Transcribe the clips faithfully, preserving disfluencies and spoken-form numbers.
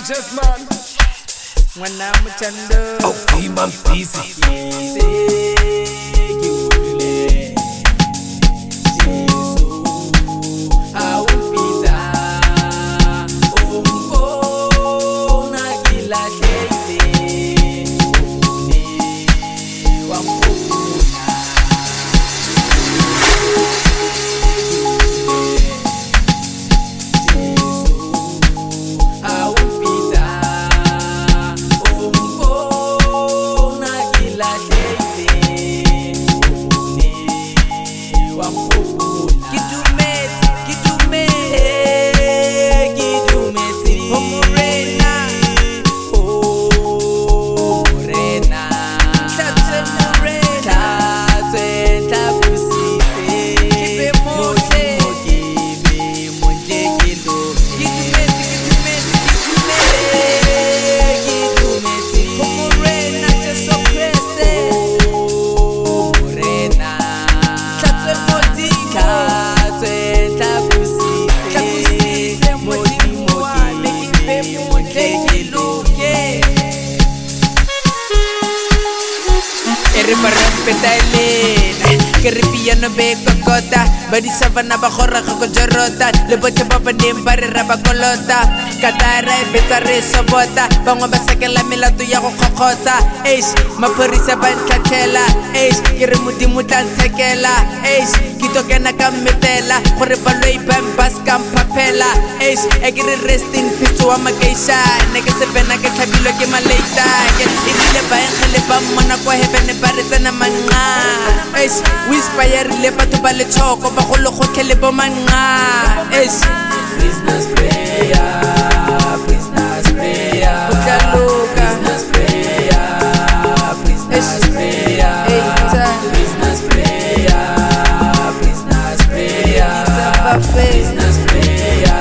Just man. When I'm with Chando. Oh, be man busy. Que ripia no ve cocota Badi savana ba khora go jorota Le bote ba ba nem ba re raba kolota Katara e betsa re sobota Bangwa ba sakela melato ya go khokgotsa Eish maphorisa ba ntlathela Eish ke re modimo tla ntsekela Eish ke tokena ka metela gore ba loi ba mbas ka mphaphela Eish e ke re rest in peace wa makeisha ne ke se bena ke tlhabilo ke maleita ke ile ba engele ba mona kwa heaven ba re tsena manqa Eish whisper le batho ba le tshoko ba go le gotlhele bo manqa Eish business prayer business prayer business prayer business prayer business prayer business prayer business prayer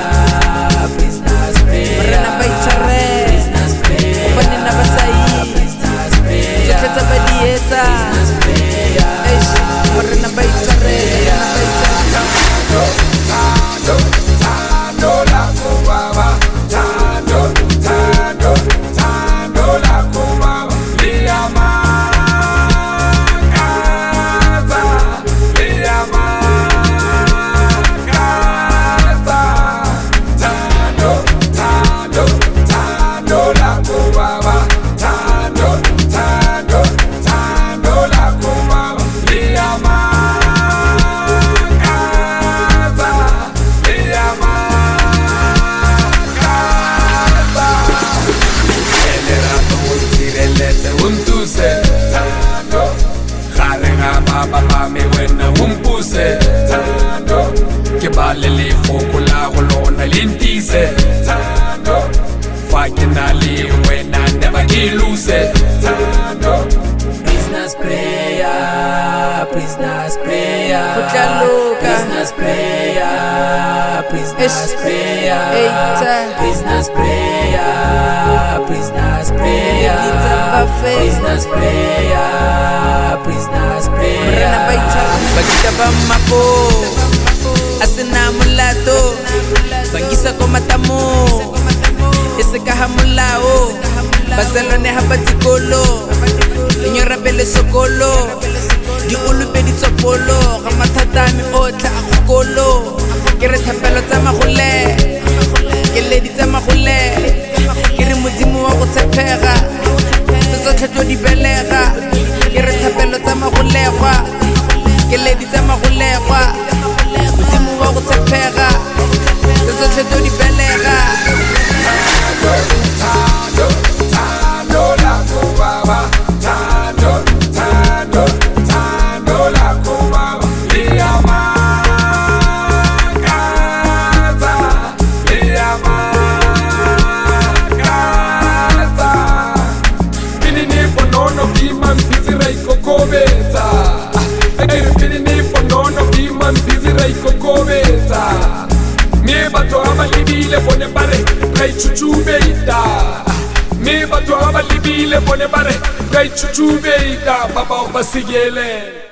business prayer rena ba itshare business prayer bone na ba sai business prayer tsetsa ba dietsa business prayer Eish rena ba itshare rena ba itshare Ke balele go la go lona lentise Tando fa ke na le wena never ke lose Tando business prayer business prayer business prayer business prayer business prayer business prayer business prayer business prayer Bagita ba mapo Asina mulato Bangisa ko matamo Isika hamulao Basalone habatikolo Inyora bele sokolo Di ulube di tsopolo Gamathatami otla akukolo Kere thapelo tsa magole Kele di tsa magole Kere modimo wa go tshepega Tsotlhe tlo di belega Kere thapelo tsa magolegwa Kele di tsa magolegwa Modimo wa go tshepega Tsotlhe tlo di belega Me batho ba libile bone bare ka ichuchubeita Me batho ba libile bone bare ka ichuchubeita baba ba sigele